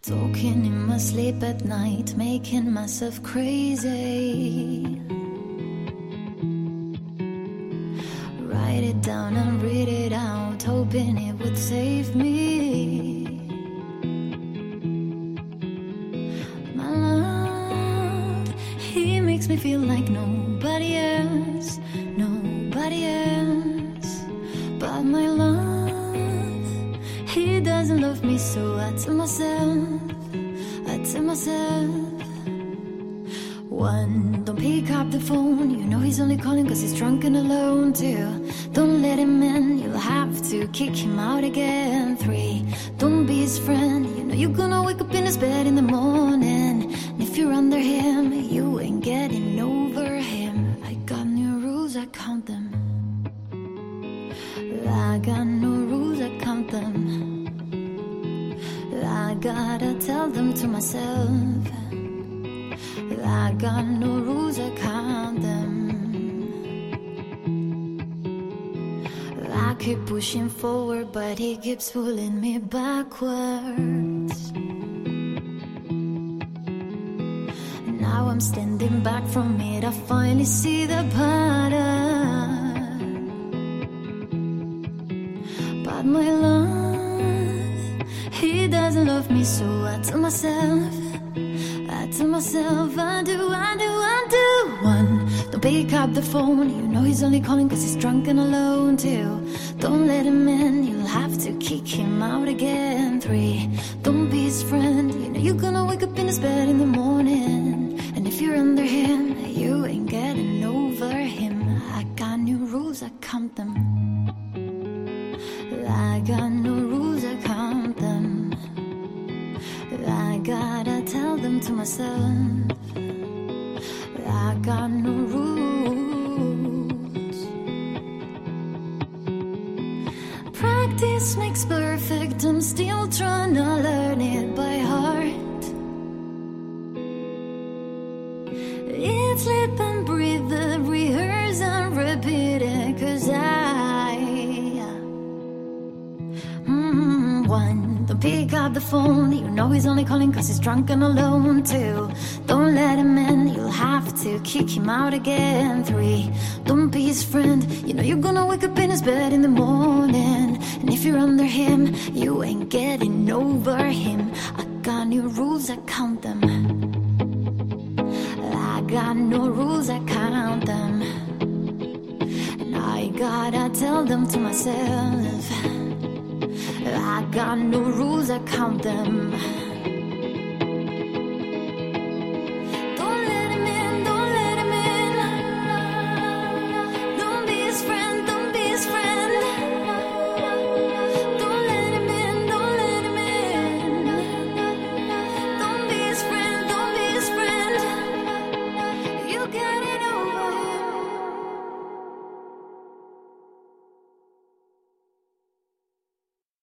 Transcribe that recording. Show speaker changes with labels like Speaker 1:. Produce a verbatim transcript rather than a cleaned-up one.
Speaker 1: Talking in my sleep at night, making myself crazy. Write it down and read it out, hoping it would save me. My love, he makes me feel like nobody else, nobody else. But my love, he doesn't love me, so I tell myself, I tell myself. One, don't pick up the phone, you know he's only calling cause he's drunk and alone. Two, don't let him in, you'll have to kick him out again. Three, don't be his friend, you know you're gonna wake up in his bed in the morning. And if you're under him, you ain't getting over him. I got new rules, I count them. I got no rules, I count them. I gotta tell them to myself. I got no rules, I count them. I keep pushing forward, but he keeps pulling me backwards. Now I'm standing back from it, I finally see the pattern. But my love, he doesn't love me, so I tell myself, I tell myself, I do, I do, I do. One, don't pick up the phone, you know he's only calling cause he's drunk and alone. Two, don't let him in, you'll have to kick him out again. Three, don't be his friend, you know you're gonna wake up in his bed in the morning. And if you're under him, you ain't getting over him. I got new rules, I count them. I got no rules, I count them. I gotta tell them to myself. I got no rules. Practice makes perfect, I'm still trying to learn it by heart. It's live and breathe it, rehearse and repeat it, cause I mm, one, don't pick up the phone, you know he's only calling cause he's drunk and alone. Two, don't let him in, you'll have to kick him out again. Three, don't be his friend, you know you're gonna wake up in his bed in the morning. And if you're under him, you ain't getting over him. I got new rules, I count them. I got no rules, I count them. And I gotta tell them to myself. I got no rules, I count them. Don't let him in, don't let him in. Don't be his friend, don't be his friend. Don't let him in, don't let him in. Don't be his friend, don't be his friend. You get it over him.